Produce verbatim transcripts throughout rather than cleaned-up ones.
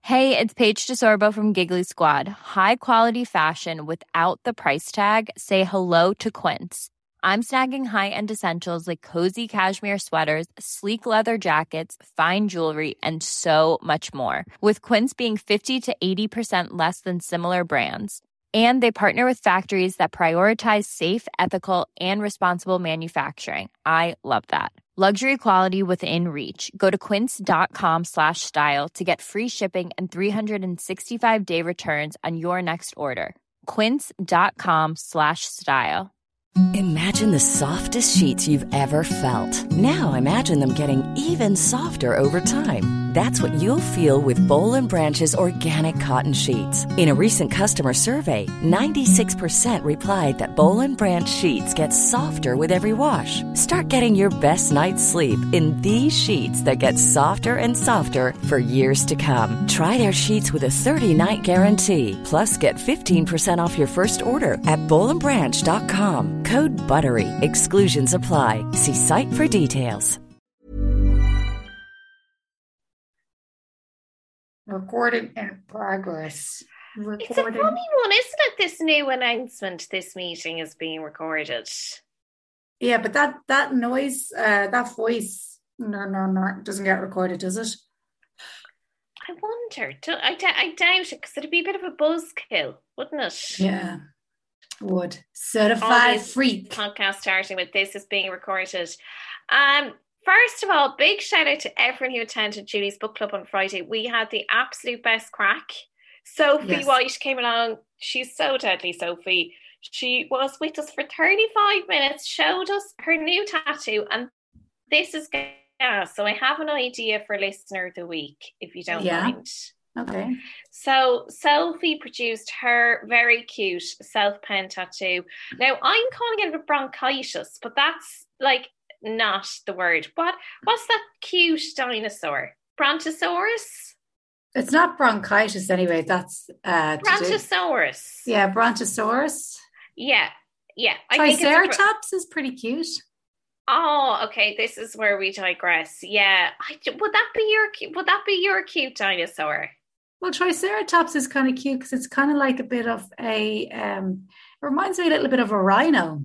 Hey, it's Paige DeSorbo from Giggly Squad. High quality fashion without the price tag. Say hello to Quince. I'm snagging high-end essentials like cozy cashmere sweaters, sleek leather jackets, fine jewelry, and so much more. With Quince being fifty to eighty percent less than similar brands. And they partner with factories that prioritize safe, ethical, and responsible manufacturing. I love that. Luxury quality within reach. Go to quince.com slash style to get free shipping and three sixty-five day returns on your next order. Quince.com slash style. Imagine the softest sheets you've ever felt. Now imagine them getting even softer over time. That's what you'll feel with Boll and Branch's organic cotton sheets. In a recent customer survey, ninety-six percent replied that Boll and Branch sheets get softer with every wash. Start getting your best night's sleep in these sheets that get softer and softer for years to come. Try their sheets with a thirty-night guarantee. Plus, get fifteen percent off your first order at boll and branch dot com. Code BUTTERY. Exclusions apply. See site for details. Recording in progress. Recording. It's a funny one, isn't it? This new announcement, this meeting is being recorded. Yeah, but that that noise, uh, that voice, no, no, no, doesn't get recorded, does it? I wonder. Do, I, I doubt it, because it'd be a bit of a buzzkill, wouldn't it? Yeah, would. Certified freak. Podcast starting with this is being recorded. Um. First of all, big shout out to everyone who attended Julie's book club on Friday. We had the absolute best crack. Sophie yes. White came along. She's so deadly, Sophie. She was with us for thirty-five minutes, showed us her new tattoo, and this is gas. So I have an idea for listener of the week, if you don't yeah. mind. Okay. So Sophie produced her very cute self-pen tattoo. Now I'm calling it a bronchitis, but that's like not the word. What what's that cute dinosaur? Brontosaurus? It's not bronchitis anyway. That's uh Brontosaurus. Yeah, Brontosaurus. Yeah, yeah. I Triceratops think it's a... is pretty cute. Oh, okay. This is where we digress. Yeah, I, would that be your would that be your cute dinosaur? Well, Triceratops is kind of cute because it's kind of like a bit of a. Um, it reminds me a little bit of a rhino.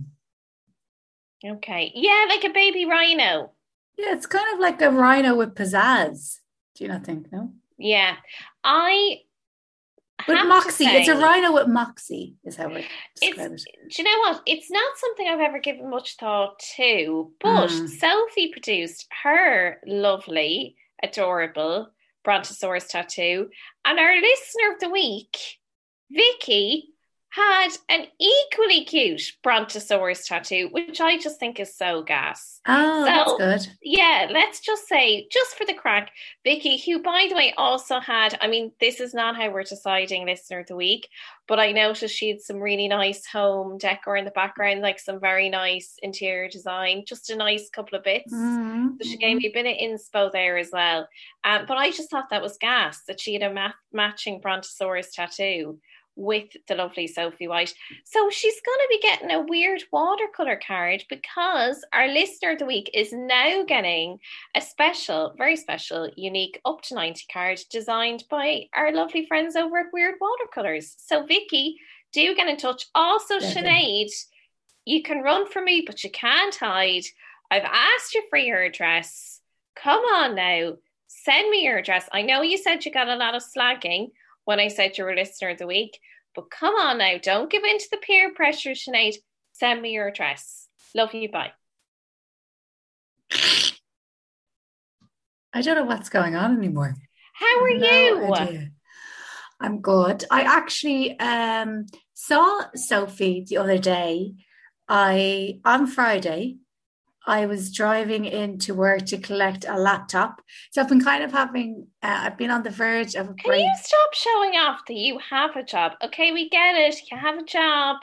Okay. Yeah, like a baby rhino. Yeah, it's kind of like a rhino with pizzazz. Do you not think, no? Yeah. I With moxie. Say, it's a rhino with moxie, is how I describe it. Do you know what? It's not something I've ever given much thought to, but mm. Sophie produced her lovely, adorable Brontosaurus tattoo, and our listener of the week, Vicky, had an equally cute Brontosaurus tattoo, which I just think is so gas. Oh, so, that's good. Yeah, let's just say, just for the crack, Vicky, who, by the way, also had, I mean, this is not how we're deciding listener of the week, but I noticed she had some really nice home decor in the background, like some very nice interior design, just a nice couple of bits. Mm-hmm. So she gave me a bit of inspo there as well. Um, but I just thought that was gas, that she had a ma- matching Brontosaurus tattoo with the lovely Sophie White. So she's going to be getting a weird watercolour card, because our listener of the week is now getting a special, very special, unique up to ninety card designed by our lovely friends over at Weird Watercolours. So Vicky, do get in touch. Also, Definitely. Sinead, you can run for me, but you can't hide. I've asked you for your address. Come on now. Send me your address. I know you said you got a lot of slagging when I said you were a listener of the week, but come on now, don't give in to the peer pressure, Sinead. Send me your address. Love you, bye. I don't know what's going on anymore. How are no you? Idea. I'm good. I actually um, saw Sophie the other day. I on Friday, I was driving into work to collect a laptop. So I've been kind of having, uh, I've been on the verge of a break. Can you stop showing off that you have a job? Okay, we get it. You have a job.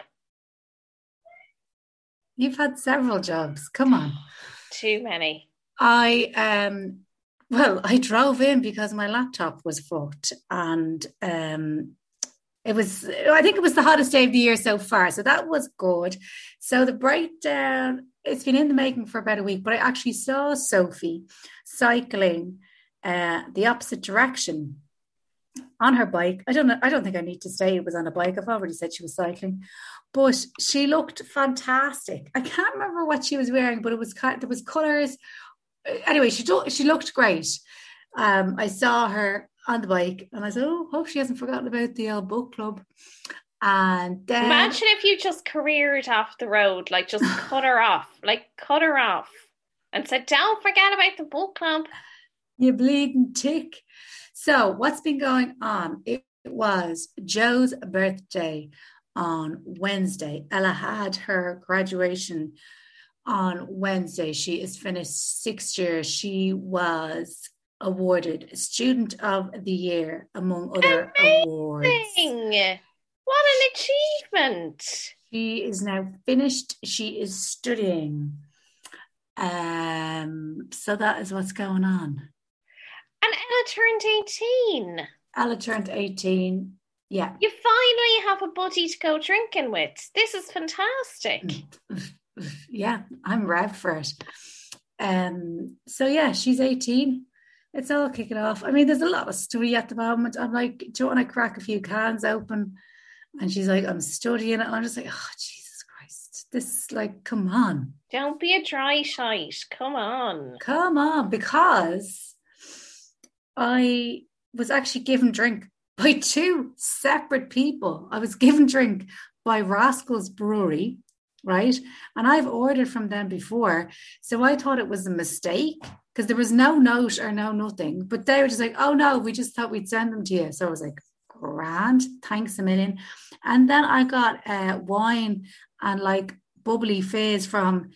You've had several jobs. Come on. Too many. I, um, well, I drove in because my laptop was fucked, and um, it was, I think it was the hottest day of the year so far. So that was good. So the breakdown, it's been in the making for about a week, but I actually saw Sophie cycling uh, the opposite direction on her bike. I don't know. I don't think I need to say it was on a bike. I've already said she was cycling, but she looked fantastic. I can't remember what she was wearing, but it was kind. There was colours. Anyway, she do, she looked great. Um, I saw her on the bike, and I said, "Oh, hope she hasn't forgotten about the old book club." And then, imagine if you just careered off the road, like just cut her off, like cut her off, and said, "Don't forget about the book club." You bleeding tick. So what's been going on? It was Joe's birthday on Wednesday. Ella had her graduation on Wednesday. She is finished sixth year. She was awarded Student of the Year, among other Amazing. awards. What an achievement. She is now finished. She is studying. Um, so that is what's going on. And Ella turned eighteen. Ella turned eighteen. Yeah. You finally have a buddy to go drinking with. This is fantastic. Yeah, I'm rev for it. Um, so yeah, she's eighteen. It's all kicking off. I mean, there's a lot of study at the moment. I'm like, do you want to crack a few cans open? And she's like, I'm studying it. And I'm just like, oh, Jesus Christ. This is like, come on. Don't be a dry shite. Come on. Come on. Because I was actually given drink by two separate people. I was given drink by Rascals Brewery, right? And I've ordered from them before. So I thought it was a mistake because there was no note or no nothing. But they were just like, oh, no, we just thought we'd send them to you. So I was like, grand, thanks a million. And then I got uh, wine and like bubbly fizz from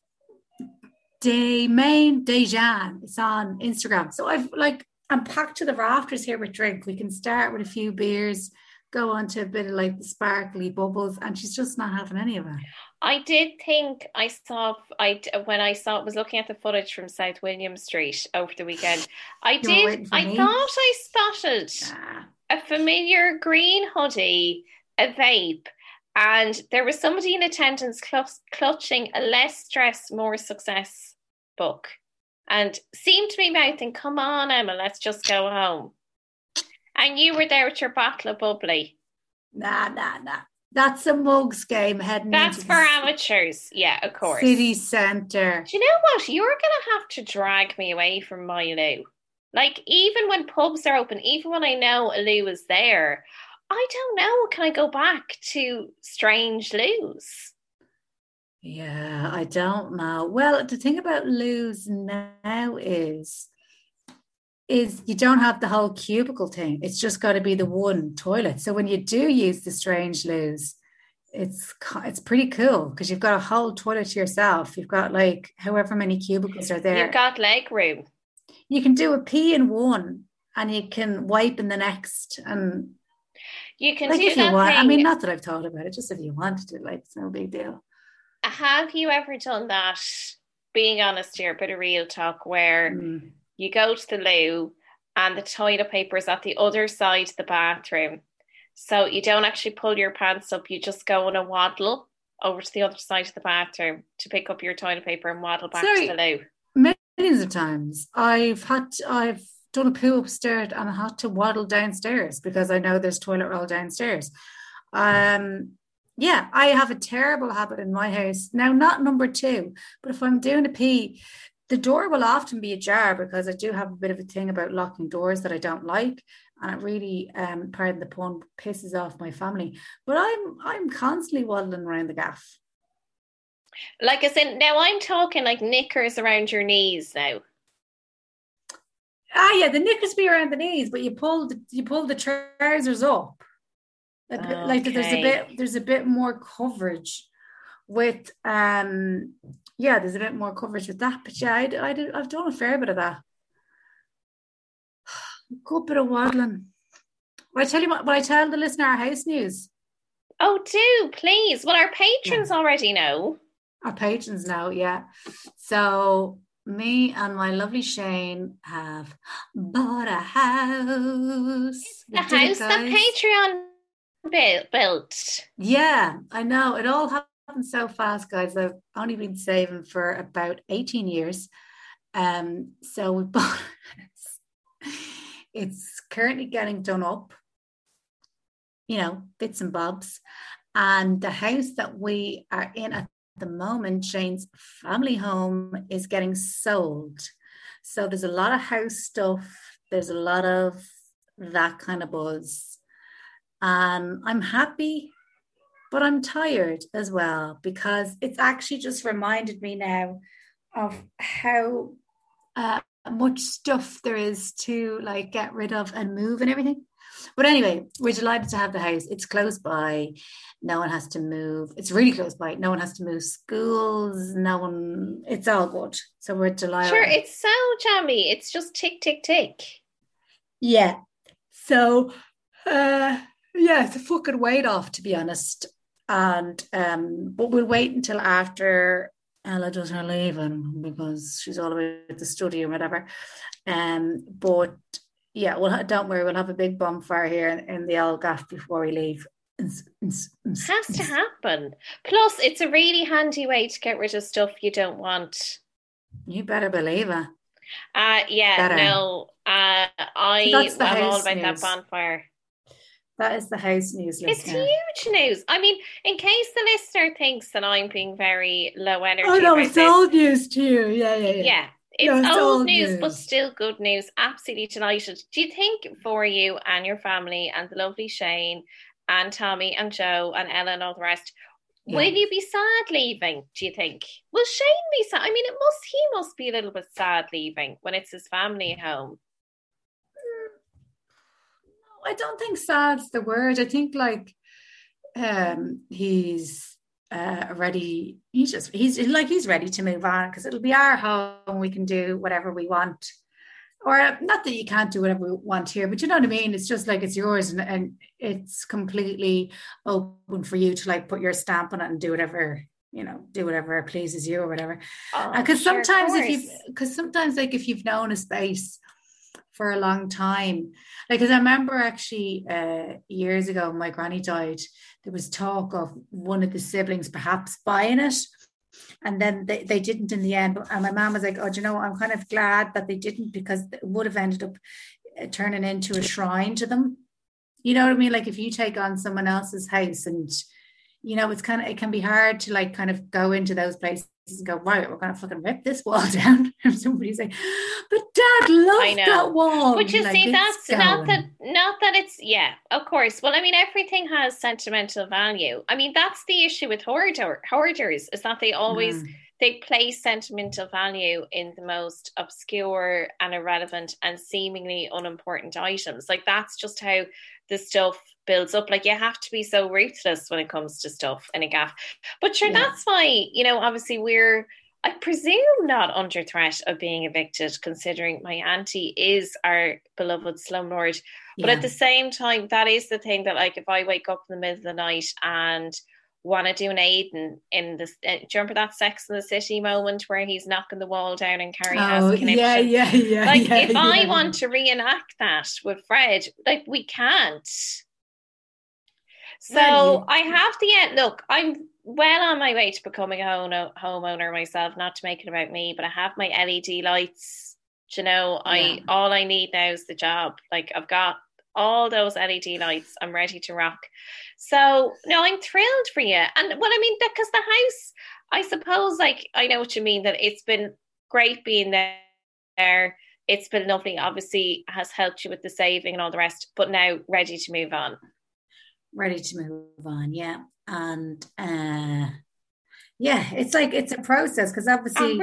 De Main Dejan. It's on Instagram. So I've like, I'm packed to the rafters here with drink. We can start with a few beers, go on to a bit of like the sparkly bubbles, and she's just not having any of it. I did think I saw, I when I saw, was looking at the footage from South William Street over the weekend. I You were did, waiting for I me? thought I spotted Ah. a familiar green hoodie, a vape, and there was somebody in attendance cl- clutching a Less Stress, More Success book. And seemed to be mouthing, come on, Emma, let's just go home. And you were there with your bottle of bubbly. Nah, nah, nah. That's a mugs game heading That's into for the amateurs. Yeah, of course. city centre. Do you know what? You're going to have to drag me away from my loo. Like, even when pubs are open, even when I know a loo is there, I don't know, can I go back to strange loos? Yeah, I don't know. Well, the thing about loos now is, is you don't have the whole cubicle thing. It's just got to be the one toilet. So when you do use the strange loos, it's it's pretty cool because you've got a whole toilet to yourself. You've got like however many cubicles are there. You've got leg room. You can do a pee in one and you can wipe in the next. And You can like do if that you want, thing. I mean, not that I've thought about it, just if you wanted to, like, it's no big deal. Have you ever done that, being honest here, a bit of real talk, where Mm. you go to the loo and the toilet paper is at the other side of the bathroom? So you don't actually pull your pants up, you just go on a waddle over to the other side of the bathroom to pick up your toilet paper and waddle back Sorry. to the loo. Millions of times I've had to, I've done a poo upstairs and I had to waddle downstairs because I know there's toilet roll downstairs. Um, yeah, I have a terrible habit in my house now. Not number two, but if I'm doing a pee, the door will often be ajar because I do have a bit of a thing about locking doors that I don't like, and it really, um, pardon the pun, pisses off my family. But I'm I'm constantly waddling around the gaff. Like I said, now I'm talking like knickers around your knees now. Ah, yeah, the knickers be around the knees, but you pull the you pull the trousers up. A bit, like there's a Okay. bit there's a bit more coverage with um yeah there's a bit more coverage with that, but yeah I, I did, I've done a fair bit of that. Good bit of waddling. Will I tell you what? Will I tell the listener our house news? Oh, do, please. Well, our patrons already know. Our patrons know, yeah. So me and my lovely Shane have bought a house. We The did it, house that guys. Patreon built. built. Yeah, I know. It all happened so fast, guys. I've only been saving for about eighteen years. Um, so we bought it's currently getting done up, you know, bits and bobs. And the house that we are in at the moment, Shane's family home, is getting sold. So there's a lot of house stuff. There's a lot of that kind of buzz. And I'm happy, but I'm tired as well, because it's actually just reminded me now of how uh, much stuff there is to like get rid of and move and everything. But anyway, we're delighted to have the house. It's close by. No one has to move. It's really close by. No one has to move schools. No one, it's all good. So we're delighted. Sure, it's so jammy. It's just tick, tick, tick. Yeah. So, uh, yeah, it's a fucking weight off, to be honest. And, um, but we'll wait until after Ella does her leaving, because she's all about the study or whatever. Um, but yeah, well, don't worry, we'll have a big bonfire here in, in the old gaff before we leave. Has to happen. Plus, it's a really handy way to get rid of stuff you don't want. You better believe it. Uh, yeah, better. no, uh, I so am all about news. that bonfire. That is the house news. It's listener. Huge news. I mean, in case the listener thinks that I'm being very low energy. Oh no, it's this, old news to you. Yeah, yeah, yeah. Yeah. It's, no, it's old, old news, news, but still good news. Absolutely delighted. Do you think for you and your family and the lovely Shane and Tommy and Joe and Ella and all the rest, yeah. will you be sad leaving, do you think? Will Shane be sad? I mean, it must. He must be a little bit sad leaving when it's his family at home. No, I don't think sad's the word. I think like um, he's... Uh, ready. He's just he's like he's ready to move on, because it'll be our home. We can do whatever we want, or not that you can't do whatever we want here, but you know what I mean. It's just like it's yours, and, and it's completely open for you to like put your stamp on it and do whatever you know, do whatever pleases you or whatever. Because oh, sure, sometimes if you, because sometimes like if you've known a space for a long time, like, because I remember actually uh, years ago, my granny died, there was talk of one of the siblings perhaps buying it, and then they, they didn't in the end. And my mom was like, oh, do you know what? I'm kind of glad that they didn't, because it would have ended up turning into a shrine to them. You know what I mean? Like if you take on someone else's house, and you know, it's kind of, it can be hard to like kind of go into those places and go, right, we're going to fucking rip this wall down. And somebody's like, but Dad loved that wall. But you like, see, that's not that, not that it's, yeah, of course. Well, I mean, everything has sentimental value. I mean, that's the issue with hoarder, hoarders, is that they always, mm. they place sentimental value in the most obscure and irrelevant and seemingly unimportant items. Like that's just how the stuff builds up. Like you have to be so ruthless when it comes to stuff in a gaff. But sure, yeah. That's why, you know, obviously we're, I presume, not under threat of being evicted, considering my auntie is our beloved slumlord. But yeah. At the same time, that is the thing that, like, if I wake up in the middle of the night and want to do an Aidan in this, uh, do you remember that Sex and the City moment where he's knocking the wall down and Carrie oh, has a conniption? Yeah, yeah, yeah. Like, yeah, if yeah. I want to reenact that with Fred, like, we can't. So I have to get, look, I'm well on my way to becoming a home, homeowner myself, not to make it about me, but I have my L E D lights. Do you know, I yeah. all I need now is the job. Like I've got all those L E D lights. I'm ready to rock. So no, I'm thrilled for you. And well, I mean, because the house, I suppose, like, I know what you mean, that it's been great being there. It's been lovely, obviously has helped you with the saving and all the rest, but now ready to move on. Ready to move on, yeah. And uh yeah, it's like it's a process, because obviously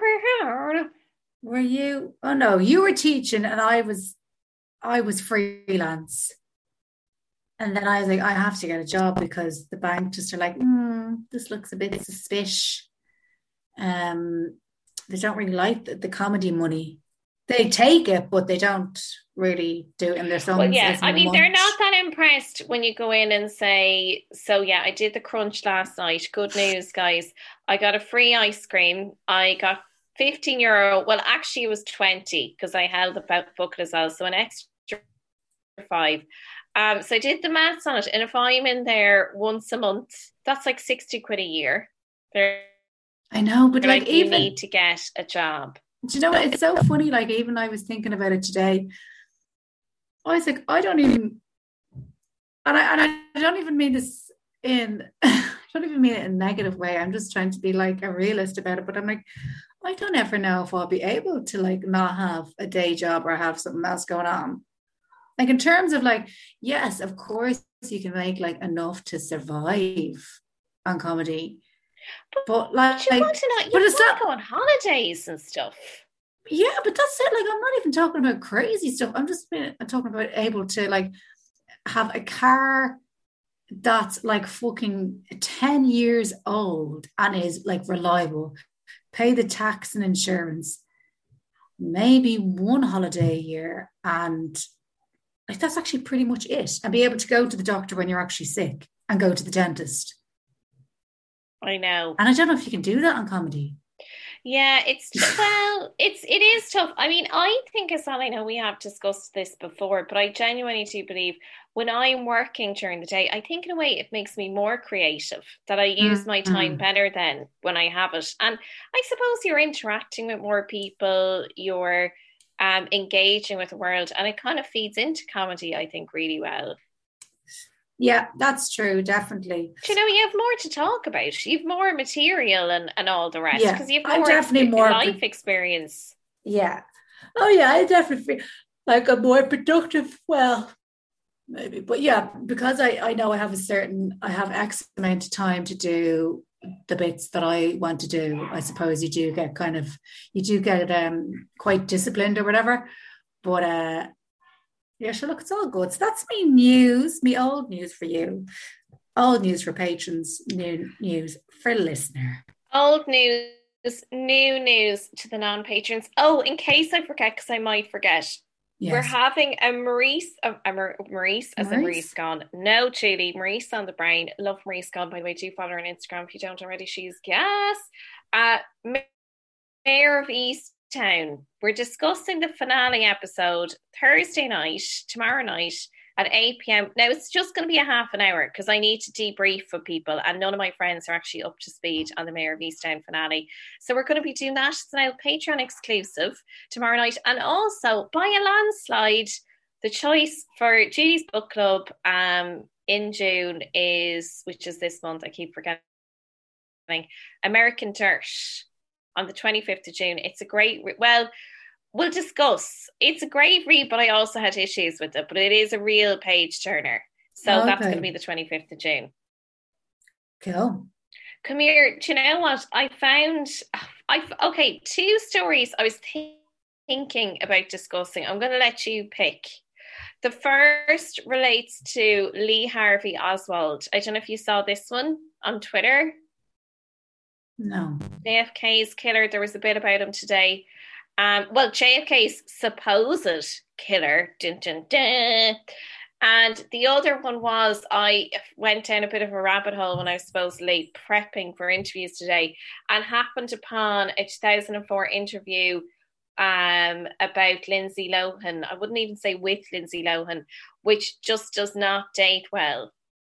were you oh no you were teaching and I was I was freelance, and then I was like, I have to get a job, because the bank just are like, mm, this looks a bit suspicious. Um they don't really like the, the comedy money. They take it, but they don't really do it in their songs. Well, yeah, I mean, much. They're not that impressed when you go in and say, so yeah, I did the crunch last night. Good news, guys. I got a free ice cream. I got fifteen euro. Well, actually it was twenty, because I held the bucket as well. So an extra five. Um, so I did the maths on it. And if I'm in there once a month, that's like sixty quid a year. They're, I know, but like, like even you need to get a job. Do you know what? It's so funny. Like, even I was thinking about it today. I was like, I don't even, and I and I don't even mean this in, I don't even mean it in a negative way. I'm just trying to be like a realist about it. But I'm like, I don't ever know if I'll be able to like not have a day job or have something else going on. Like in terms of like, yes, of course you can make like enough to survive on comedy, But, but like, but you want to know, you but want it's not to go on holidays and stuff. Yeah, but that's it. Like, I'm not even talking about crazy stuff. I'm just been, I'm talking about able to like have a car that's like fucking ten years old and is like reliable, pay the tax and insurance, maybe one holiday a year, and like that's actually pretty much it. And be able to go to the doctor when you're actually sick and go to the dentist. I know. And I don't know if you can do that on comedy. Yeah, it's well, it's it is tough. I mean, I think as well, I know we have discussed this before, but I genuinely do believe when I'm working during the day, I think in a way it makes me more creative, that I use my time Mm-hmm. better than when I have it. And I suppose you're interacting with more people, you're um engaging with the world, and it kind of feeds into comedy, I think, really well. Yeah, that's true. Definitely. Do you know, you have more to talk about. You have more material and, and all the rest Yeah, because you have I'm more definitely more. life experience. Yeah. Oh, yeah, I definitely feel like I'm more productive. Well, maybe, but yeah, because I, I know I have a certain, I have X amount of time to do the bits that I want to do. I suppose you do get kind of, you do get um quite disciplined or whatever. But uh, yeah, sure, look, it's all good. So that's me news, me old news for you. Old news for patrons, new news for listener. Old news, new news to the non-patrons. Oh, in case I forget, because I might forget, Yes. we're having a Maurice, a, a Maurice, as in Maurice Gone. No, Julie, Maurice on the brain. Love Maurice Gone, by the way. Do follow her on Instagram if you don't already. She's gas. Uh, Mayor of Easttown. We're discussing the finale episode Thursday night, tomorrow night at eight p.m. Now, it's just going to be a half an hour because I need to debrief with people, and none of my friends are actually up to speed on the Mayor of Easttown finale. So we're going to be doing that. It's now Patreon exclusive tomorrow night. And also, by a landslide, the choice for Julie's book club um, in June is, which is this month, I keep forgetting, American Dirt on the twenty-fifth of June. It's a great, well, we'll discuss. It's a great read, but I also had issues with it. But it is a real page turner. So okay. That's going to be the twenty-fifth of June. Cool. Come here. Do you know what? I found, I okay, two stories I was th- thinking about discussing. I'm going to let you pick. The first relates to Lee Harvey Oswald. I don't know if you saw this one on Twitter. No. J F K's killer. There was a bit about him today. Um, well, J F K's supposed killer. Dun, dun, dun. And the other one was, I went down a bit of a rabbit hole when I was supposedly prepping for interviews today and happened upon a two thousand four interview um, about Lindsay Lohan. I wouldn't even say with Lindsay Lohan, which just does not date well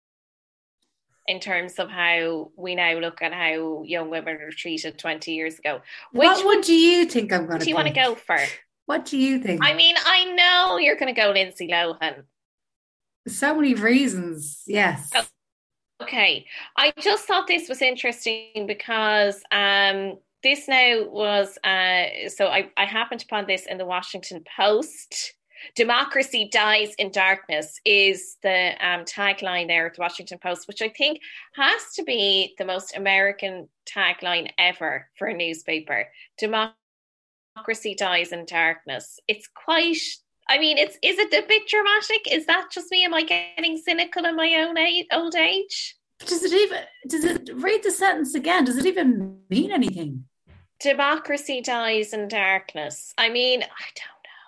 in terms of how we now look at how young women are treated twenty years ago. Which what would do you think I'm going to do you want to go for? What do you think? I mean, I know you're going to go Lindsay Lohan. So many reasons, yes. Oh, okay. I just thought this was interesting because um, this now was, uh, so I, I happened upon this in the Washington Post. Democracy dies in darkness is the um, tagline there at the Washington Post, which I think has to be the most American tagline ever for a newspaper. Democracy dies in darkness. It's quite, I mean, it's is it a bit dramatic? Is that just me? Am I getting cynical in my own age, old age? Does it even, does it, read the sentence again, does it even mean anything? Democracy dies in darkness. I mean, I don't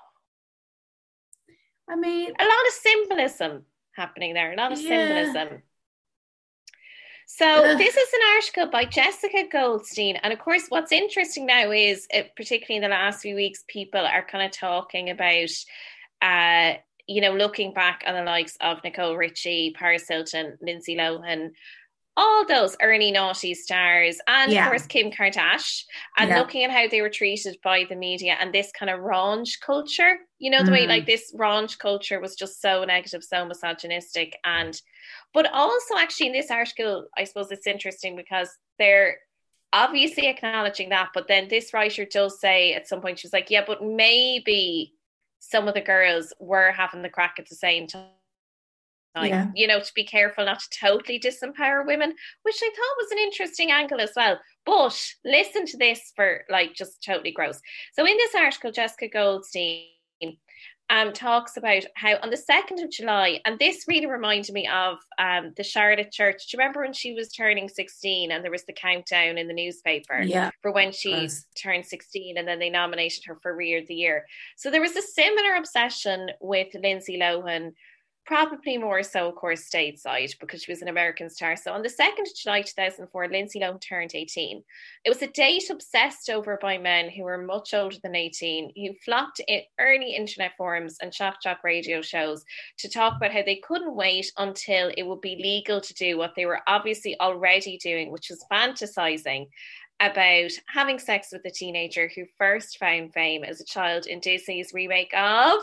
I mean, a lot of symbolism happening there, a lot of yeah. symbolism. So uh, this is an article by Jessica Goldstein. And of course, what's interesting now is, it, particularly in the last few weeks, people are kind of talking about, uh, you know, looking back on the likes of Nicole Richie, Paris Hilton, Lindsay Lohan, all those early naughty stars, and Yeah. of course Kim Kardashian, and Yeah. looking at how they were treated by the media and this kind of raunch culture, you know, the way Mm. like this raunch culture was just so negative, so misogynistic. And but also actually in this article, I suppose it's interesting because they're obviously acknowledging that, but then this writer does say at some point, she's like, yeah, but maybe some of the girls were having the crack at the same time. Yeah. You know, to be careful not to totally disempower women, which I thought was an interesting angle as well. But listen to this for like just totally gross. So in this article, Jessica Goldstein um, talks about how on the second of July, and this really reminded me of um, the Charlotte Church. Do you remember when she was turning sixteen and there was the countdown in the newspaper Yeah. for when she Gross. turned sixteen, and then they nominated her for Rear of the Year? So there was a similar obsession with Lindsay Lohan, probably more so, of course, stateside because she was an American star. So on the second of July two thousand four, Lindsay Lohan turned eighteen. It was a date obsessed over by men who were much older than eighteen, who flocked in early internet forums and shock jock radio shows to talk about how they couldn't wait until it would be legal to do what they were obviously already doing, which was fantasizing about having sex with a teenager who first found fame as a child in Disney's remake of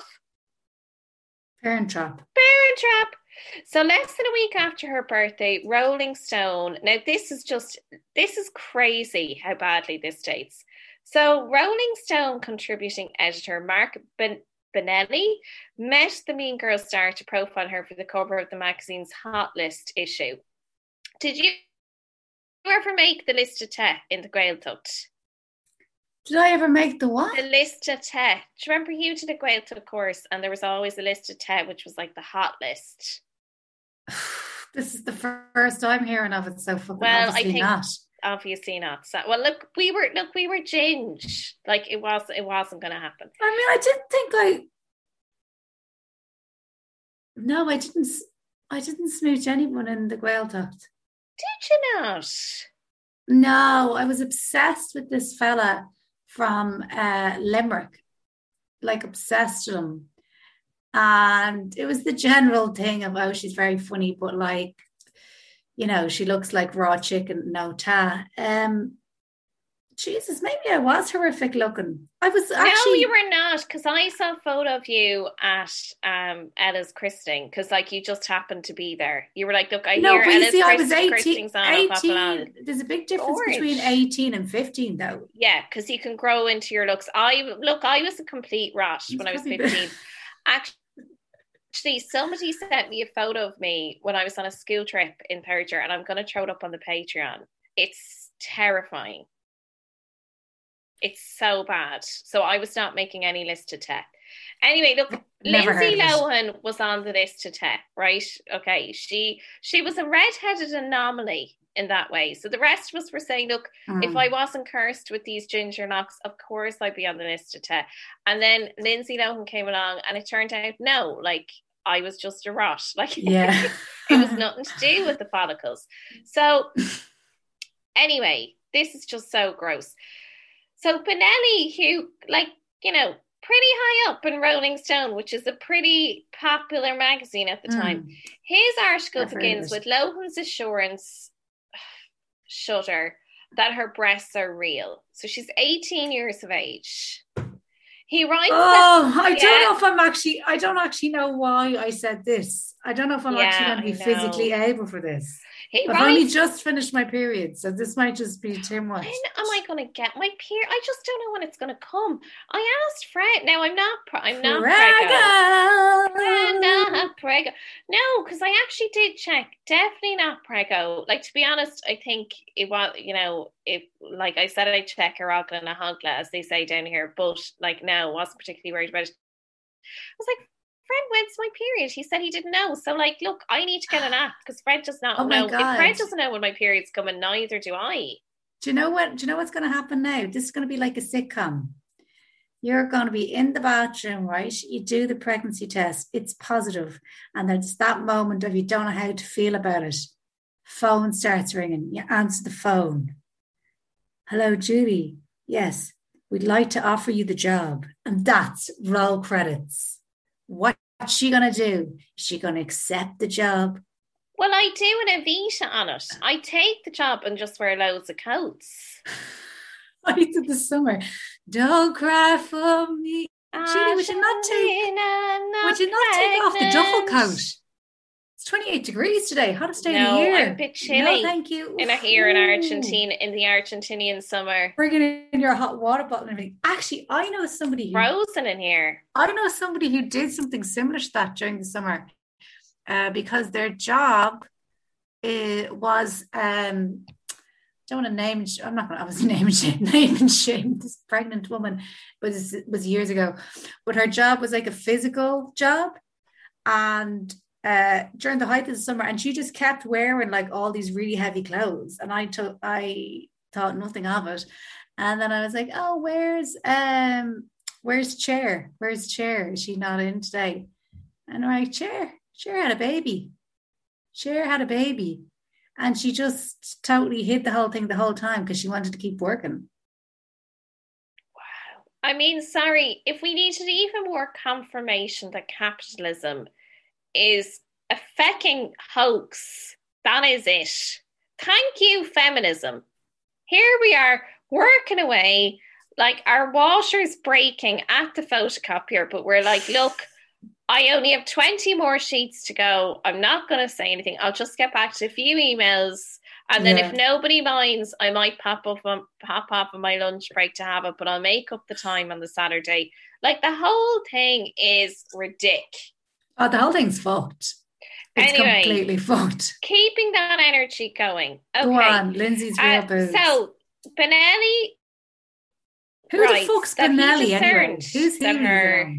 Parent Trap. Parent Trap. So less than a week after her birthday, Rolling Stone. Now this is just this is crazy how badly this dates. So Rolling Stone contributing editor Mark ben- Benelli met the Mean Girls star to profile her for the cover of the magazine's Hot List issue. Did you ever make the list of te in the Gaeltacht? Did I ever make the what? The list of te. Do you remember you did a Gaeltacht course and there was always a list of te, which was like the hot list? This is the first time hearing of it, so fucking Well, obviously I think not. Obviously not. So, well, look, we were look, we were ginge. Like it was, it wasn't going to happen. I mean, I didn't think I. No, I didn't. I didn't smooch anyone in the Gaeltacht. Did you not? No, I was obsessed with this fella from uh, Limerick, like obsessed with him. And it was the general thing of, oh, she's very funny, but like, you know, she looks like raw chicken, no ta. Um, Jesus, maybe I was horrific looking. I was actually. No, you were not, because I saw a photo of you at um, Ella's christening, because like you just happened to be there. You were like, look, I no, hear but you Ella's see, I christ- was eighteen. christening's on eighteen there's a big difference Gorge. between eighteen and fifteen, though. Yeah, because you can grow into your looks. I look, I was a complete rot when I was fifteen. Actually. Actually, somebody sent me a photo of me when I was on a school trip in third year, and I'm going to throw it up on the Patreon. It's terrifying. It's so bad. So I was not making any list of tech. Anyway, look, Never Lindsay heard of it. Lohan was on the list of tech, right? Okay, she she was a redheaded anomaly in that way. So the rest of us were saying, look, Mm. if I wasn't cursed with these ginger locks, of course I'd be on the list of tech. And then Lindsay Lohan came along, and it turned out, no, like I was just a rot. Like Yeah. it was nothing to do with the follicles. So anyway, this is just so gross. So Benelli, who, like, you know, pretty high up in Rolling Stone, which is a pretty popular magazine at the time, Mm. his article I've heard begins of it. with Lohan's assurance, shudder, that her breasts are real. So she's eighteen years of age. He writes Oh, that, I yeah. don't know if I'm actually, I don't actually know why I said this. I don't know if I'm Yeah, actually going to be I know. physically able for this. He I've only writes, just finished my period, so this might just be too much. when am I going to get my period? I just don't know when it's going to come. I asked Fred. Now I'm not. Pre- I'm not prego. I'm Prego. not prego. No, because I actually did check. Definitely not prego. Like, to be honest, I think it was. You know, if like I said, I check Iraq and a hogla, as they say down here. But like, no, wasn't particularly worried about it. I was like, Fred, when's my period? He said he didn't know. So, like, look, I need to get an app because Fred does not Oh my know. If God. Fred doesn't know when my period's coming, neither do I. Do you know what? Do you know what's going to happen now? This is going to be like a sitcom. You're going to be in the bathroom, right? You do the pregnancy test. It's positive. And there's that moment of you don't know how to feel about it. Phone starts ringing. You answer the phone. Hello, Judy. Yes, we'd like to offer you the job. And that's roll credits. What's she going to do? Is she going to accept the job? Well, I do an Avita on it. I take the job and just wear loads of coats. I did the summer. Don't cry for me. Julie, would you not take would you not take off the duffel coat? It's twenty-eight degrees today, hottest day no, of the year. I'm a bit chilly. No, thank you. In a, here in Argentina, in the Argentinian summer. Bringing in your hot water bottle and everything. Actually, I know somebody who, frozen in here. I know somebody who did something similar to that during the summer, uh, because their job uh, was um. I don't want to name. I'm not going to obviously name and shame, name and shame this pregnant woman. Was was years ago, but her job was like a physical job, and uh, during the height of the summer, and she just kept wearing like all these really heavy clothes, and I took I thought nothing of it, and then I was like, oh, where's um where's Chair? Where's Chair? Is she not in today? And I'm like, Chair, Chair had a baby. Chair had a baby. And she just totally hid the whole thing the whole time because she wanted to keep working. Wow. I mean, sorry, if we needed even more confirmation that capitalism is a fucking hoax, that is it. Thank you, feminism. Here we are working away, like our washer's breaking at the photocopier, but we're like, look, I only have twenty more sheets to go. I'm not going to say anything. I'll just get back to a few emails. And then yeah. if nobody minds, I might pop up on, pop up on my lunch break to have it, but I'll make up the time on the Saturday. Like the whole thing is ridiculous. Oh, the whole thing's fucked. It's anyway, completely fucked. Keeping that energy going. Okay. Go on, Lindsay's real uh, booze. So, Benelli. Who right, the fuck's Benelli anyway? Who's he? Her,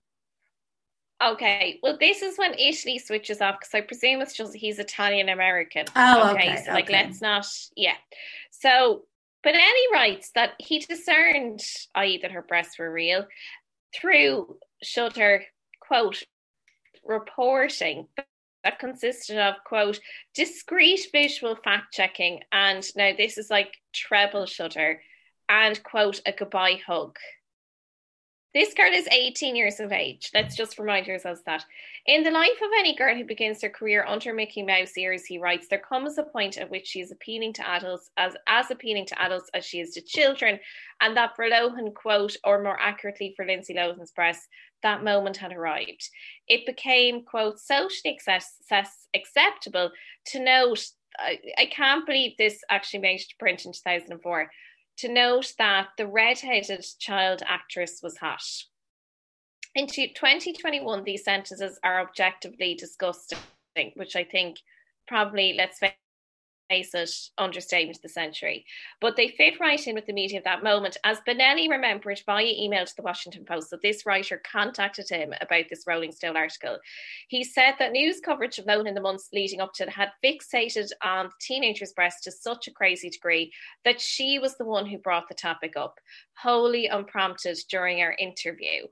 Okay, well, this is when Italy switches off because I presume it's just he's Italian American. Oh, okay. okay so, like, okay. let's not, yeah. So, Benelli writes that he discerned, that is, that her breasts were real through Shutter, quote, reporting that consisted of, quote, discreet visual fact checking, and now this is like treble Shutter, and, quote, a goodbye hug. This girl is eighteen years of age. Let's just remind ourselves that. In the life of any girl who begins their career under Mickey Mouse ears, he writes, there comes a point at which she is appealing to adults, as, as appealing to adults as she is to children, and that for Lohan, quote, or more accurately for Lindsay Lohan's breasts, that moment had arrived. It became, quote, socially access- acceptable to note, I, I can't believe this actually made it to print in two thousand four, to note that the red-headed child actress was hot. In twenty twenty-one, these sentences are objectively disgusting, which I think probably, let's face it, understatement of the century. But they fit right in with the media of that moment, as Benelli remembered via email to the Washington Post. So this writer contacted him about this Rolling Stone article. He said that news coverage of Lohan in the months leading up to it had fixated on the teenager's breast to such a crazy degree that she was the one who brought the topic up, wholly unprompted during our interview.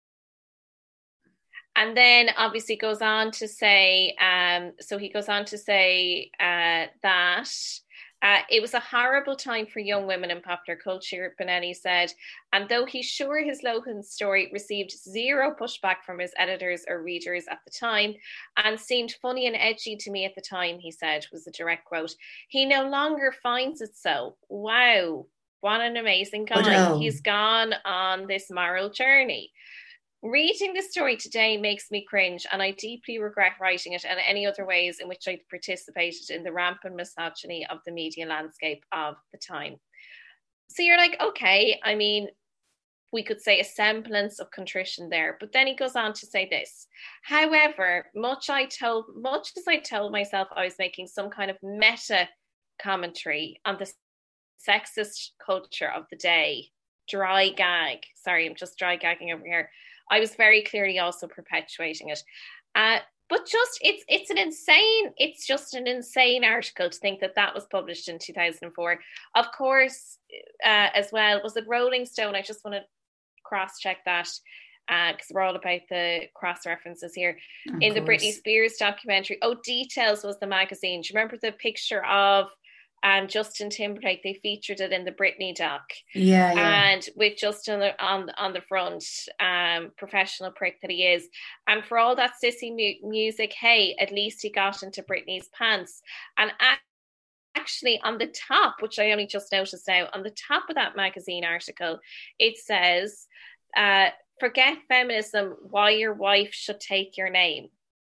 And then obviously goes on to say, um, so he goes on to say uh, that uh, it was a horrible time for young women in popular culture, Benelli said. And though he's sure his Lohan story received zero pushback from his editors or readers at the time and seemed funny and edgy to me at the time, he said, was the direct quote, he no longer finds it so. Wow, what an amazing guy. Oh, no. He's gone on this moral journey. Reading this story today makes me cringe, and I deeply regret writing it and any other ways in which I participated in the rampant misogyny of the media landscape of the time. So you're like, okay, I mean, we could say a semblance of contrition there, but then he goes on to say this. However, much I told, much as I told myself I was making some kind of meta commentary on the sexist culture of the day, dry gag. Sorry, I'm just dry gagging over here. I was very clearly also perpetuating it. Uh, but just, it's it's an insane, it's just an insane article to think that that was published in two thousand four. Of course, uh, as well, was it Rolling Stone? I just want to cross-check that because uh, we're all about the cross-references here. Of in course. The Britney Spears documentary, oh, Details was the magazine. Do you remember the picture of and Justin Timberlake. They featured it in the Britney doc. Yeah, yeah. And with Justin on on the front, um, professional prick that he is. And for all that sissy mu- music, hey, at least he got into Britney's pants. And actually on the top, which I only just noticed now, on the top of that magazine article, it says, uh, forget feminism, why your wife should take your name.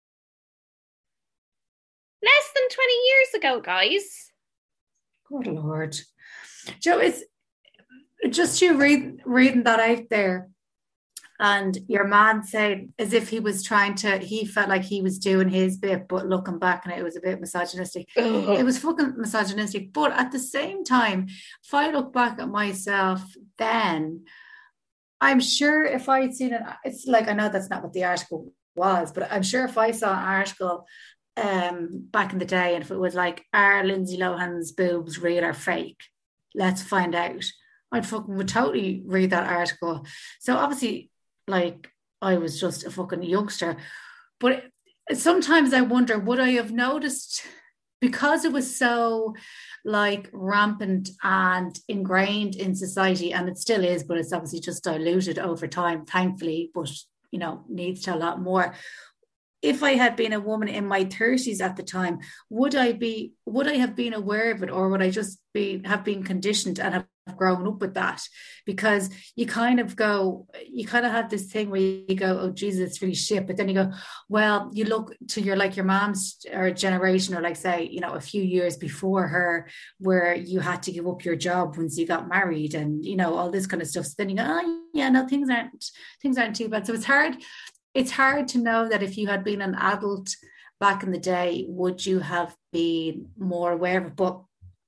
Less than twenty years ago, guys. Good Lord. Joe, it's just you read, reading that out there, and your man said as if he was trying to, he felt like he was doing his bit, but looking back and it was a bit misogynistic. Ugh. It was fucking misogynistic. But at the same time, if I look back at myself then, I'm sure if I'd seen it, it's like, I know that's not what the article was, but I'm sure if I saw an article um, back in the day, and if it was like, are Lindsay Lohan's boobs real or fake? Let's find out. I'd fucking would totally read that article. So obviously, like, I was just a fucking youngster. But sometimes I wonder, would I have noticed, because it was so like rampant and ingrained in society, and it still is, but it's obviously just diluted over time, thankfully, but you know, needs to a lot more. If I had been a woman in my thirties at the time, would I be, would I have been aware of it, or would I just be, have been conditioned and have grown up with that? Because you kind of go, you kind of have this thing where you go, oh Jesus, it's really shit. But then you go, well, you look to your, like your mom's or generation, or like say, you know, a few years before her, where you had to give up your job once you got married, and you know, all this kind of stuff. So then you go, oh yeah, no, things aren't, things aren't too bad. So it's hard. It's hard to know that if you had been an adult back in the day, would you have been more aware of it? But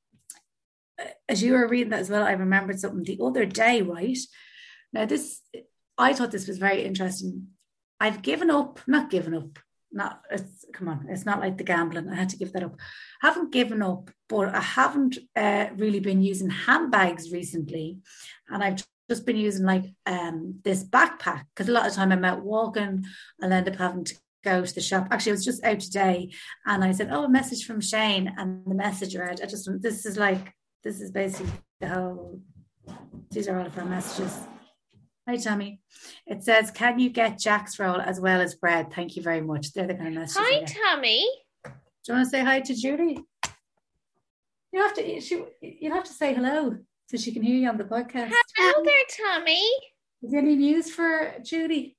as you were reading that as well, I remembered something the other day, right? Now this, I thought this was very interesting. I've given up, not given up, not, it's, come on, it's not like the gambling. I had to give that up. I haven't given up, but I haven't uh, really been using handbags recently. And I've just been using like um this backpack, because a lot of the time I'm out walking, I'll end up having to go to the shop. Actually, I was just out today and I said, oh, a message from Shane, and the message read, I just, this is like, this is basically the whole, these are all of our messages. Hi Tommy. It says, can you get Jack's roll as well as bread? Thank you very much. They're the kind of messages. Hi Tommy. Do you want to say hi to Julie? You have to, she, you have to say hello, so she can hear you on the podcast. Hello there, Tommy. Is there any news for Judy?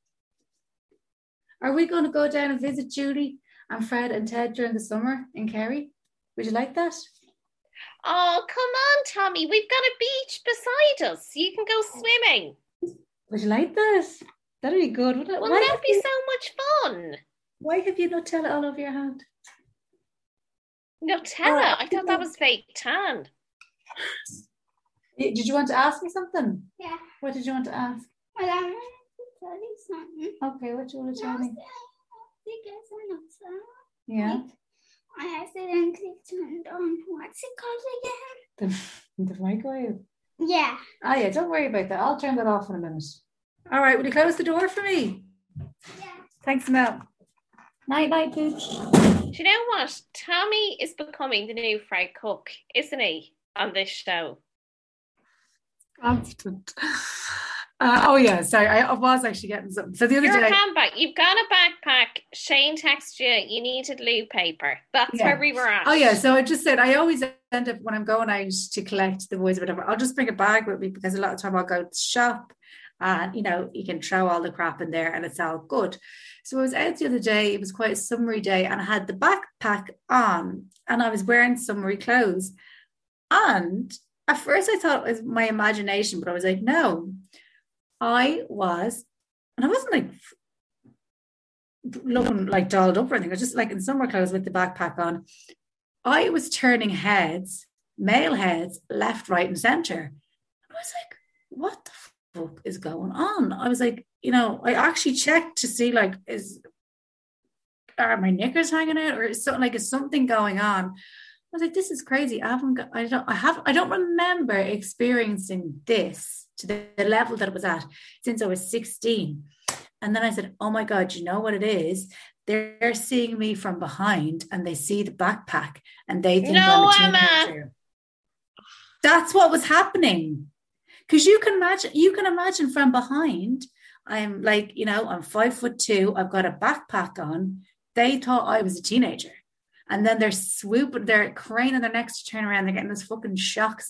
Are we going to go down and visit Judy and Fred and Ted during the summer in Kerry? Would you like that? Oh, come on, Tommy. We've got a beach beside us. You can go swimming. Would you like this? That'd be good, wouldn't it? Well, that'd be you, so much fun. Why have you Nutella all over your hand? Nutella? Oh, I thought that was fake tan. Did you want to ask me something? Yeah. What did you want to ask? Well, I want to tell you something. Okay, what do you want to tell me? Yeah. Like, I accidentally turned on, what's it called again? The, the microwave? Yeah. Oh yeah, don't worry about that. I'll turn that off in a minute. All right, will you close the door for me? Yeah. Thanks, Mel. Night, night, Pooch. Do you know what? Tommy is becoming the new Fred Cook, isn't he, on this show? Constant. Uh, oh yeah, sorry, I, I was actually getting something. So the other Your day, handbag. You've got a backpack. Shane texted you. You needed loo paper. That's yeah. where we were at. Oh yeah, so I just said I always end up when I'm going out to collect the boys or whatever. I'll just bring a bag with me, because a lot of time I'll go to shop, and you know you can throw all the crap in there and it's all good. So I was out the other day. It was quite a summery day, and I had the backpack on, and I was wearing summery clothes, and at first I thought it was my imagination, but I was like, no, I was, and I wasn't like looking like dolled up or anything. I was just like in summer clothes with the backpack on. I was turning heads, male heads, left, right, and center. I was like, what the fuck is going on? I was like, you know, I actually checked to see like, is, are my knickers hanging out, or is something like, is something going on? I was like, this is crazy. I haven't got, I don't, I have, I don't remember experiencing this to the, the level that it was at since I was sixteen. And then I said, oh my God, you know what it is? They're seeing me from behind and they see the backpack and they think no, I'm a Emma. teenager. That's what was happening. Because you can imagine, you can imagine from behind, I'm like, you know, I'm five foot two, I've got a backpack on. They thought I was a teenager. And then they're swooping, they're craning their necks to turn around, they're getting this fucking shock.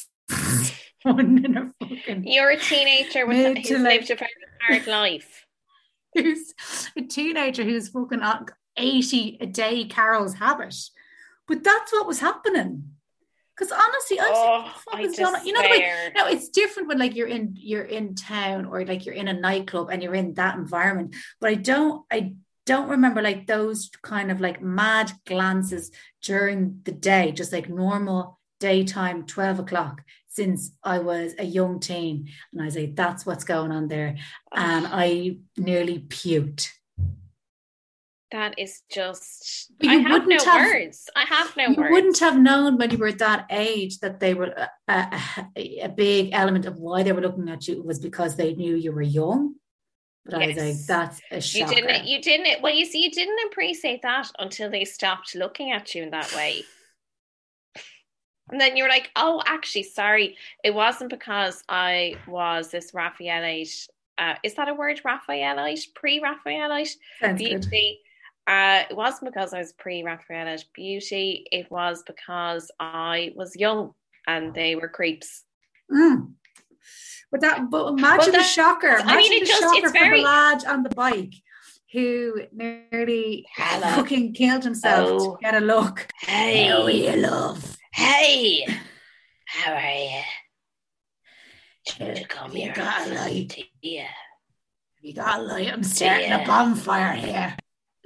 You're a teenager with, who's like, lived a very hard life. Who's a teenager who's fucking on eighty a day Carol's habit. But that's what was happening. Because honestly, I oh, was like, you know, the way, no, it's different when like you're in you're in town or like you're in a nightclub and you're in that environment. But I don't, I don't remember like those kind of like mad glances during the day, just like normal daytime, twelve o'clock, since I was a young teen. And I was like, that's what's going on there. And I nearly puked. That is just, you I have no have, words. I have no you words. You wouldn't have known when you were at that age that they were a, a, a big element of why they were looking at you was because they knew you were young. But yes. I was like, that's a shocker. You didn't, you didn't, well, you see, you didn't appreciate that until they stopped looking at you in that way. And then you were like, oh, actually, sorry. It wasn't because I was this Raphaelite. Uh, is that a word, Raphaelite? Pre-Raphaelite? Sounds beauty. Good. Uh, it wasn't because I was pre-Raphaelite beauty. It was because I was young and they were creeps. Mm. But that, but imagine well, the shocker. Imagine I mean, it the just, shocker it's for very... the lad on the bike who nearly Hello. fucking killed himself oh. to get a look. Hey, how are you, love? Hey, how are you? Did you come here? You got a light? Yeah. You got a light? I'm starting yeah. a bonfire here.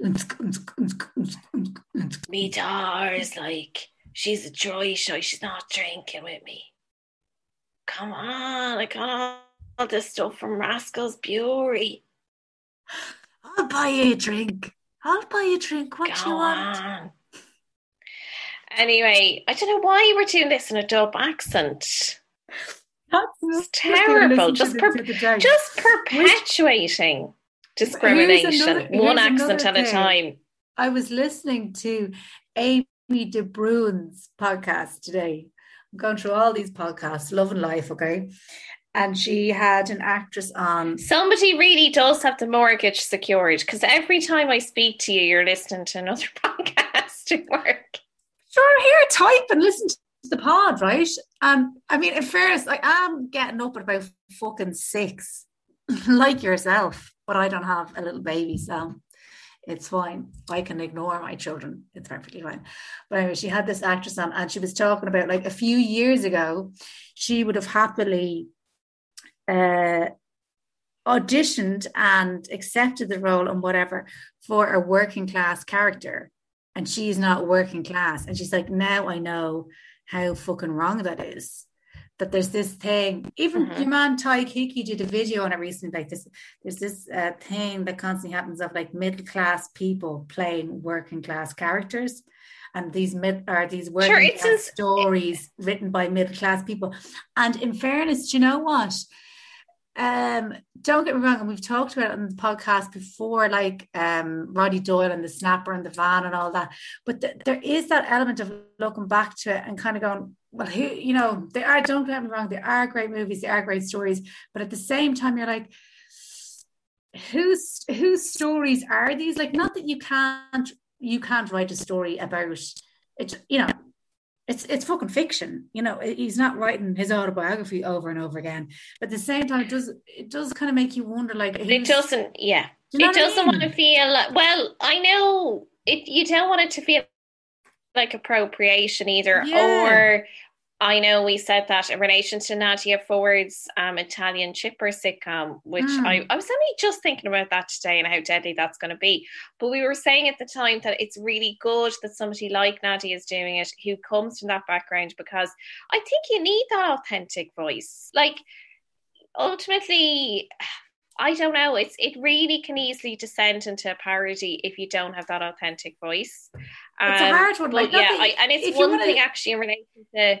Me daughter's like, she's a dry shy, she's not drinking with me. Come on, I got all this stuff from Rascal's Brewery. I'll buy you a drink. I'll buy you a drink. What Go you want? On. Anyway, I don't know why you were doing this in a dub accent. That's terrible. Just, per- just perpetuating discrimination, another, one accent at a time. I was listening to Amy De Bruin's podcast today. I'm going through all these podcasts, Love and Life, okay? And she had an actress on. Somebody really does have the mortgage secured, because every time I speak to you, you're listening to another podcast at work. Sure, here, type and listen to the pod, right? And I mean, in fairness, I am getting up at about fucking six, like yourself, but I don't have a little baby, so it's fine. I can ignore my children. It's perfectly fine. But anyway, she had this actress on, and she was talking about like a few years ago, she would have happily uh, auditioned and accepted the role and whatever for a working class character. And she's not working class. And she's like, now I know how fucking wrong that is. That there's this thing, even mm-hmm. your man Ty Kiki did a video on it recently, like this, there's this uh, thing that constantly happens of like middle class people playing working class characters. And these mid are these working sure, class just, stories it, written by middle class people. And in fairness, do you know what? Um, don't get me wrong, and we've talked about it on the podcast before, like um, Roddy Doyle and the Snapper and the Van and all that. But th- there is that element of looking back to it and kind of going, well, who, you know, they are, don't get me wrong, they are great movies, they are great stories. But at the same time, you're like, whose whose stories are these? Like, not that you can't you can't write a story about it, you know. It's it's fucking fiction, you know. He's not writing his autobiography over and over again. But at the same time, it does it does kind of make you wonder, like it doesn't, yeah, do you know it doesn't I mean? want to feel like, well, I know it. You don't want it to feel like appropriation either, yeah. Or I know we said that in relation to Nadia Ford's um, Italian Chipper sitcom, which mm. I, I was only just thinking about that today and how deadly that's going to be. But we were saying at the time that it's really good that somebody like Nadia is doing it, who comes from that background, because I think you need that authentic voice. Like, ultimately, I don't know, it's it really can easily descend into a parody if you don't have that authentic voice. Um, it's a hard one. But like, yeah, I, and it's one thing to... actually in relation to...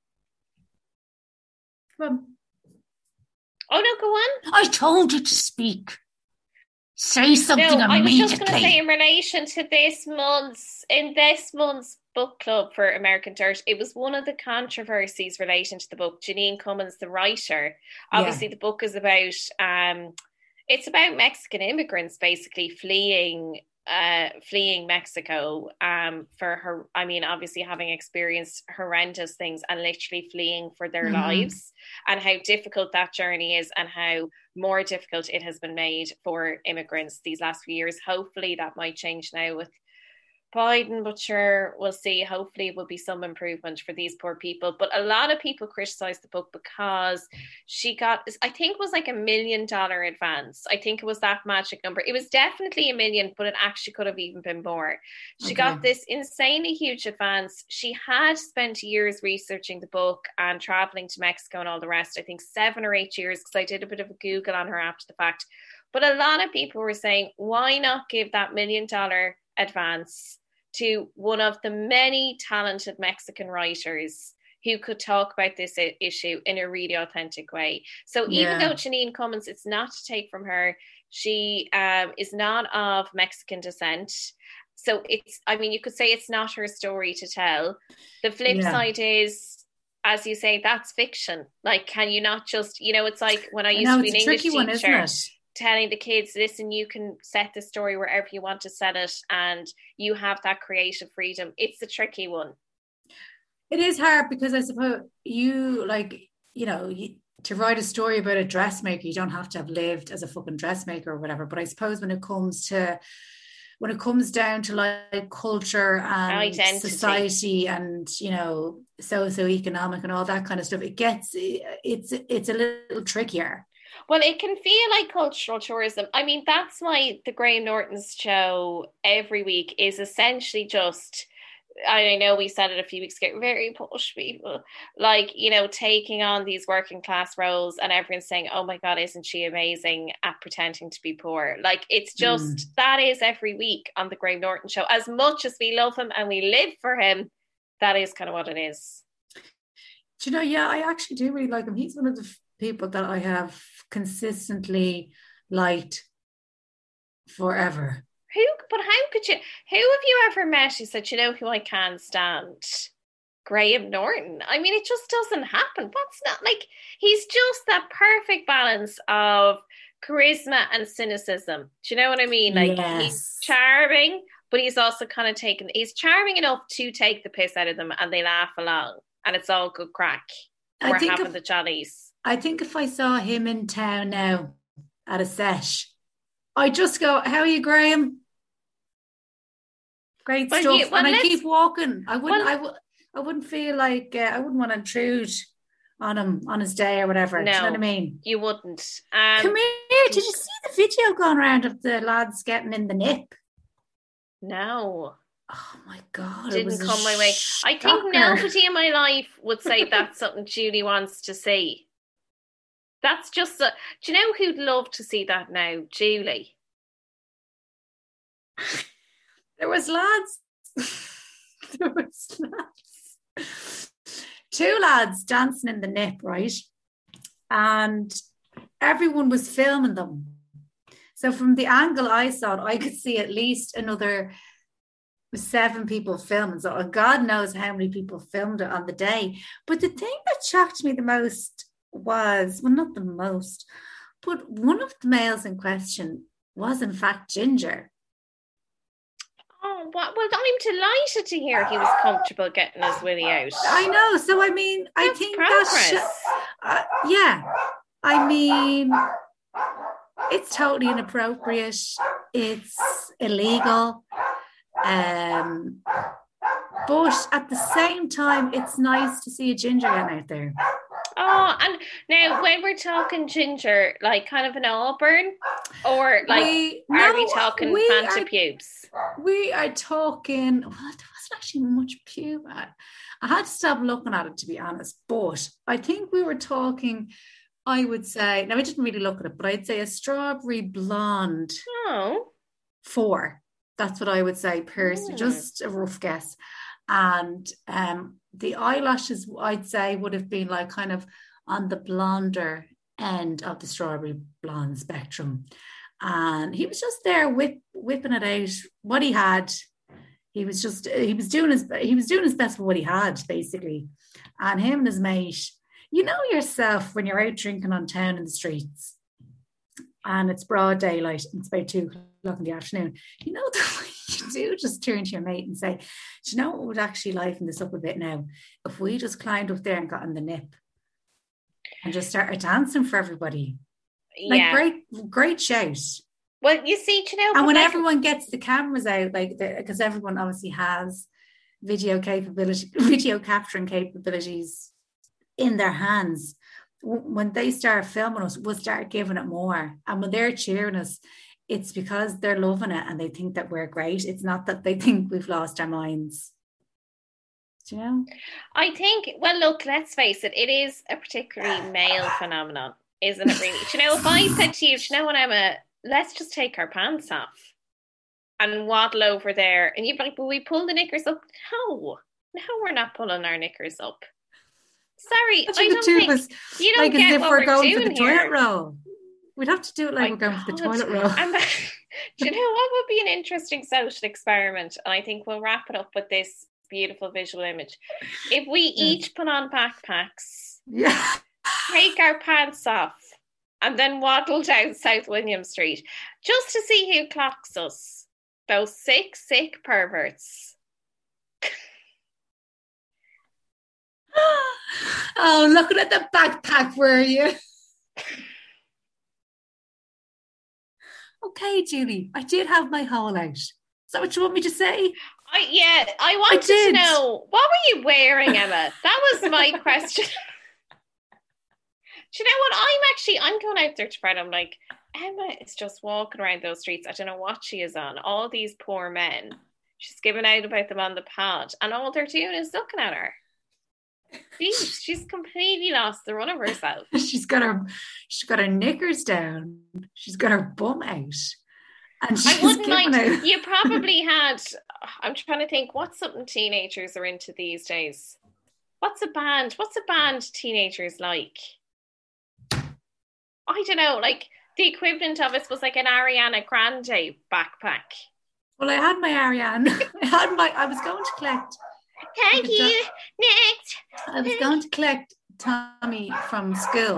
Um, oh no, go on. I told you to speak. Say something no, immediately. I was just going to say in relation to this month's, in this month's book club for American Dirt. It was one of the controversies relating to the book. Janine Cummins, the writer, obviously yeah. the book is about, um, it's about Mexican immigrants basically fleeing Uh, fleeing Mexico um, for her, I mean, obviously having experienced horrendous things and literally fleeing for their mm-hmm. lives, and how difficult that journey is and how more difficult it has been made for immigrants these last few years. Hopefully that might change now with Biden, but sure, we'll see. Hopefully it will be some improvement for these poor people. But a lot of people criticized the book because she got, I think it was like a million dollar advance. I think it was that magic number. It was definitely a million, but it actually could have even been more. She okay. got this insanely huge advance. She had spent years researching the book and traveling to Mexico and all the rest. I think seven or eight years, because I did a bit of a Google on her after the fact. But a lot of people were saying, why not give that million dollar advance to one of the many talented Mexican writers who could talk about this issue in a really authentic way. So even yeah. though Janine Cummins, it's not to take from her, she um, is not of Mexican descent. So it's, I mean, you could say it's not her story to tell. The flip yeah. side is, as you say, that's fiction. Like, can you not just, you know, it's like when I used I know, to be an English teacher. One, isn't it? Telling the kids, listen, you can set the story wherever you want to set it and you have that creative freedom. It's a tricky one. It is hard because I suppose you like, you know, you, to write a story about a dressmaker, you don't have to have lived as a fucking dressmaker or whatever. But I suppose when it comes to, when it comes down to like culture and identity. Society and, you know, socioeconomic and all that kind of stuff, it gets, it's, it's a little trickier. Well, it can feel like cultural tourism. I mean, that's why the Graham Norton's show every week is essentially just, I know we said it a few weeks ago, very posh people, like, you know, taking on these working class roles and everyone's saying, oh my God, isn't she amazing at pretending to be poor? Like, it's just, mm. that is every week on the Graham Norton show. As much as we love him and we live for him, that is kind of what it is. Do you know, yeah, I actually do really like him. He's one of the people that I have consistently liked forever. Who, but how could you, who have you ever met who said, you know who I can't stand? Graham Norton. I mean, it just doesn't happen. What's not, like, he's just that perfect balance of charisma and cynicism. Do you know what I mean? Like, yes. He's charming, but he's also kind of taken, he's charming enough to take the piss out of them and they laugh along and it's all good crack. We're having if, the jollies. I think if I saw him in town now at a set, I just go, how are you, Graham? Great well, stuff. You, well, and I keep walking. I wouldn't, well, I, w- I wouldn't feel like, uh, I wouldn't want to intrude on him on his day or whatever. No, do you know what I mean? You wouldn't. Um, Come here. Did you see the video going around of the lads getting in the nip? No. Oh my God. Didn't come my way. I think nobody in my life would say that's something Julie wants to see. That's just a, do you know who'd love to see that now? Julie. There was lads. there was lads. Two lads dancing in the nip, right? And everyone was filming them. So from the angle I saw it, I could see at least another seven people filming. So God knows how many people filmed it on the day. But the thing that shocked me the most was, well, not the most, but one of the males in question was in fact Ginger. Oh, well, I'm delighted to hear he was comfortable getting his willy out. I know. So, I mean, that's I think progress. that's, uh, yeah, I mean, it's totally inappropriate. It's illegal. Um, but at the same time, it's nice to see a Ginger getting out there. Oh, and now when we're talking Ginger, like kind of an auburn, or like we, are no, we talking we Fanta are, pubes? We are talking, well, there wasn't actually much pube. I, I had to stop looking at it, to be honest, but I think we were talking, I would say, now I didn't really look at it, but I'd say a strawberry blonde. Oh. Four. That's what I would say, personally, mm. just a rough guess. And um, the eyelashes, I'd say, would have been like kind of on the blonder end of the strawberry blonde spectrum. And he was just there whip, whipping it out, what he had He was just, he was doing his, he was doing his best for what he had, basically. And him and his mate, you know yourself when you're out drinking on town in the streets and it's broad daylight and it's about two o'clock in the afternoon, you know, you do just turn to your mate and say, do you know what would actually liven this up a bit now? If we just climbed up there and got in the nip and just started dancing for everybody. Like, yeah. great, great shout. Well, you see, you know, and when like, everyone gets the cameras out, like, because everyone obviously has video capability, video capturing capabilities in their hands, when they start filming us, we'll start giving it more. And when they're cheering us, it's because they're loving it and they think that we're great. It's not that they think we've lost our minds. Do you know? I think, well, look, let's face it, it is a particularly male phenomenon, isn't it, really? Do you know, if I said to you, do you know what, Emma, let's just take our pants off and waddle over there, and you'd be like, will we pull the knickers up? No, no, we're not pulling our knickers up. Sorry, I don't think us, you don't like get as if what we're, we're going doing for the here. Toilet roll. We'd have to do it like My we're going God. for the toilet roll. And that, do you know what would be an interesting social experiment? And I think we'll wrap it up with this beautiful visual image. If we yeah. each put on backpacks, yeah, take our pants off, and then waddle down South William Street, just to see who clocks us. Those sick, sick perverts. Oh, looking at the backpack, were you? Okay, Julie, I did have my hole out. Is that what you want me to say? I yeah, I wanted I to know, what were you wearing, Emma? That was my question. Do you know what? I'm actually, I'm going out there to Brad. I'm like, Emma is just walking around those streets. I don't know what she is on. All these poor men. She's giving out about them on the pod. And all they're doing is looking at her. She's, she's completely lost the run of herself. She's got her, she's got her knickers down. She's got her bum out. And she's I wouldn't mind. Out. You probably had, I'm trying to think, what's something teenagers are into these days? What's a band? What's a band teenagers like? I don't know, like the equivalent of it was like an Ariana Grande backpack. Well, I had my Ariana. I had my, I was going to collect. Thank you. Next. I was going to collect Tommy from school.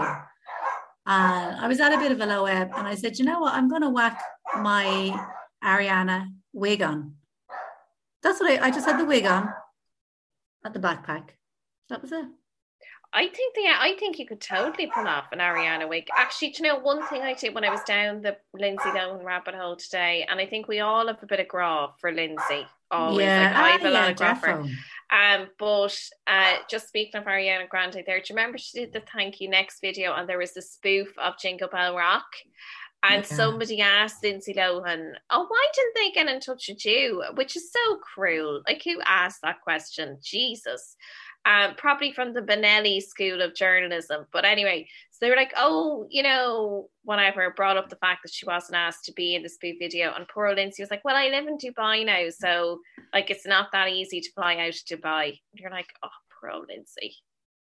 And I was at a bit of a low ebb. And I said, you know what? I'm going to whack my Ariana wig on. That's what I, I just had the wig on at the backpack. That was it. I think the I think you could totally pull off an Ariana wig. Actually, do you know one thing I did when I was down the Lindsay Lohan rabbit hole today, and I think we all have a bit of graw for Lindsay. Always, yeah, like I have ah, a lot yeah, of graw for her. Um, but uh, just speaking of Ariana Grande, there, do you remember she did the thank you next video, and there was a spoof of Jingle Bell Rock, and yeah. somebody asked Lindsay Lohan, "Oh, why didn't they get in touch with you?" Which is so cruel. Like, who asked that question? Jesus. Um, probably from the Benelli School of Journalism. But anyway, so they were like, oh, you know, whatever, brought up the fact that she wasn't asked to be in the spoof video. And poor Lindsay was like, well, I live in Dubai now, so like it's not that easy to fly out to Dubai. And you're like, oh, poor old Lindsay.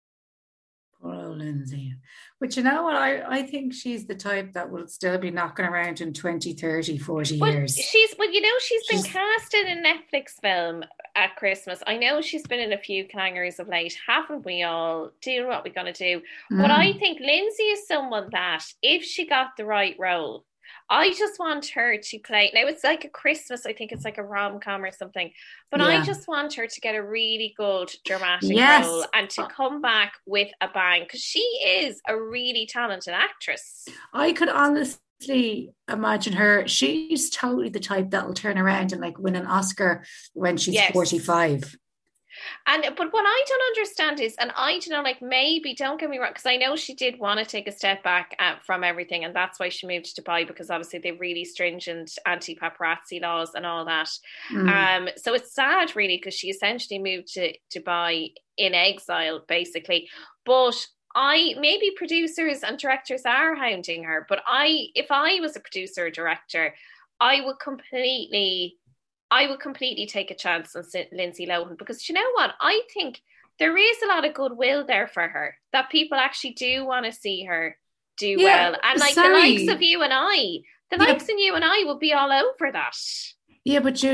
Poor old Lindsay. But you know what? I, I think she's the type that will still be knocking around in twenty, thirty, forty but years. She's, well, you know, she's, she's been cast in a Netflix film at Christmas. I know she's been in a few clangers of late. Haven't we all? Doing what we're going to do. Mm. But I think Lindsay is someone that, if she got the right role, I just want her to play. Now, it's like a Christmas, I think it's like a rom-com or something. But yeah. I just want her to get a really good dramatic yes. role and to come back with a bang. Because she is a really talented actress. I could honestly imagine her. She's totally the type that will turn around and like win an Oscar when she's yes. forty-five. And but what I don't understand is, and I don't know, like maybe, don't get me wrong, because I know she did want to take a step back uh, from everything, and that's why she moved to Dubai, because obviously they've really stringent anti-paparazzi laws and all that. Mm. Um, so it's sad, really, because she essentially moved to Dubai in exile, basically. But I maybe producers and directors are hounding her, but I, if I was a producer or director, I would completely. I would completely take a chance on Lindsay Lohan, because you know what? I think there is a lot of goodwill there for her, that people actually do want to see her do yeah, well. And like sorry. the likes of you and I, the yeah. likes of you and I would be all over that. Yeah, but Julie,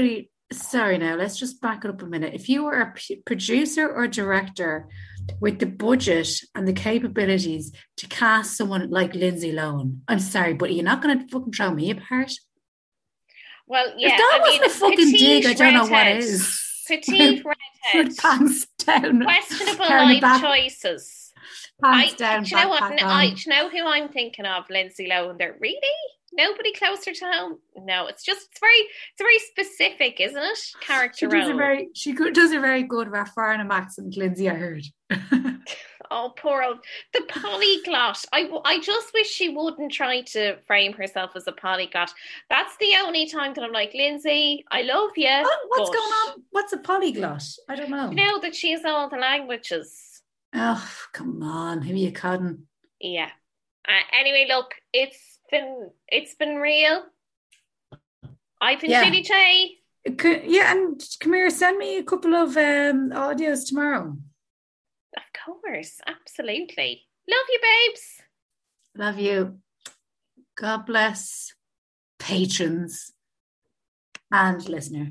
sorry now, let's just back it up a minute. If you were a p- producer or director with the budget and the capabilities to cast someone like Lindsay Lohan, I'm sorry, but you're not going to fucking throw me apart. Well, yeah. If that I wasn't mean, a fucking dig, I don't know what redhead. is. Petite redhead. With pants down. Questionable carrying a life back- choices. Pants I, down, do you know what? backpack I, on. do you know who I'm thinking of? Lindsay Lohan. They're really nobody closer to home. No, it's just it's very it's very specific, isn't it? Character She does a role. very she go- does a very good Farnham accent, Lindsay. I heard. Oh, poor old the polyglot. I, I just wish she wouldn't try to frame herself as a polyglot. That's the only time that I'm like, Lindsay, I love you. Oh, what's but going on? What's a polyglot? I don't know. You know that she has all the languages. Oh, come on. Who are you kidding? Yeah. Uh, anyway, look, it's been it's been real. I've been Yeah. Julie J. Could, yeah, and come here, send me a couple of um, audios tomorrow. Of course, absolutely. Love you, babes. Love you. God bless patrons and listener.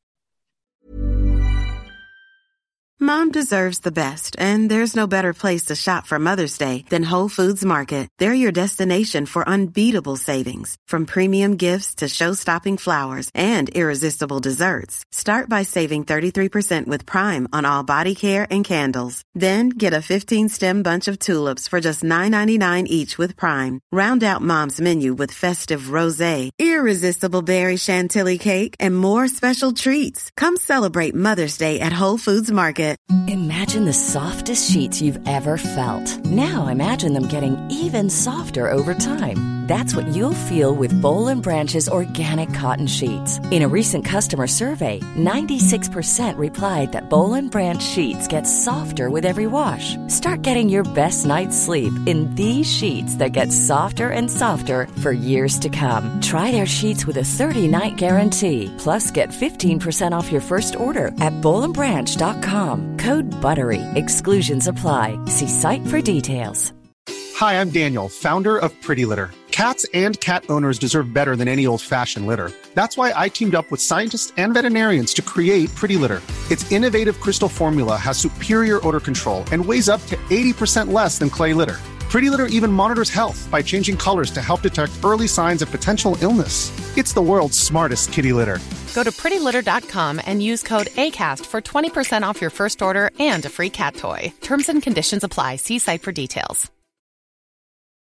Mom deserves the best, and there's no better place to shop for Mother's Day than Whole Foods Market. They're your destination for unbeatable savings, from premium gifts to show-stopping flowers and irresistible desserts. Start by saving thirty-three percent with Prime on all body care and candles. Then get a fifteen-stem bunch of tulips for just nine ninety-nine each with Prime. Round out Mom's menu with festive rosé, irresistible berry chantilly cake, and more special treats. Come celebrate Mother's Day at Whole Foods Market. Imagine the softest sheets you've ever felt. Now imagine them getting even softer over time. That's what you'll feel with Boll and Branch's organic cotton sheets. In a recent customer survey, ninety-six percent replied that Boll and Branch sheets get softer with every wash. Start getting your best night's sleep in these sheets that get softer and softer for years to come. Try their sheets with a thirty-night guarantee. Plus, get fifteen percent off your first order at boll and branch dot com. Code BUTTERY. Exclusions apply. See site for details. Hi, I'm Daniel, founder of Pretty Litter. Cats and cat owners deserve better than any old-fashioned litter. That's why I teamed up with scientists and veterinarians to create Pretty Litter. Its innovative crystal formula has superior odor control and weighs up to eighty percent less than clay litter. Pretty Litter even monitors health by changing colors to help detect early signs of potential illness. It's the world's smartest kitty litter. Go to pretty litter dot com and use code ACAST for twenty percent off your first order and a free cat toy. Terms and conditions apply. See site for details.